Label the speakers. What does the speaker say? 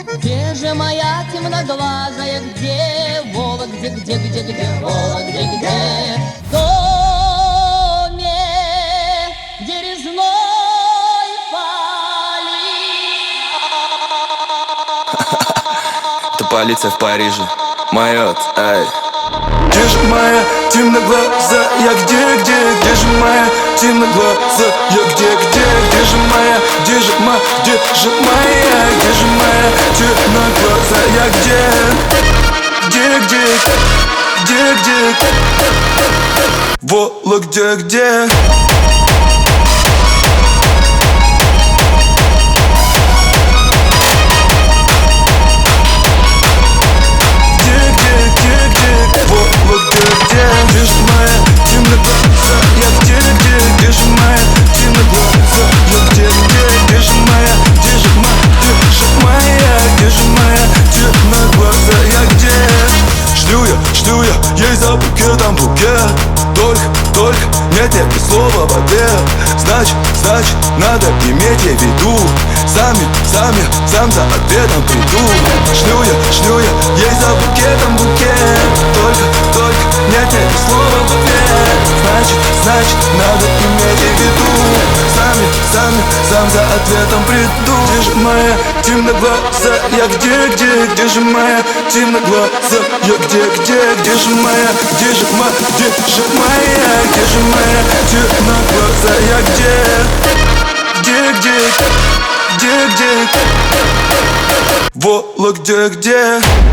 Speaker 1: Где же моя темноглазая, где Вова, где Вова, где? В доме, где резной палит.
Speaker 2: Это полиция в Париже, Майот, ай.
Speaker 3: Где же моя темноглазая, где же моя темноглазая, где же моя, где же моя темноглазая, где, Вологде, где? Где же моя темноглазая, где же моя темноглазая, где же моя темноглазая, где? Шлю я ей за букетом букет. Только нет ни слова в ответ. Значит, надо иметь ей в виду. Сам за ответом приду. Шлю я ей за букетом букет. Только нет ни слова в ответ. Значит, надо иметь ей в виду. Сам за ответом приду. Где же моя темноглазая, где же моя темноглазая, где же моя темноглазая, где? Вологде, где?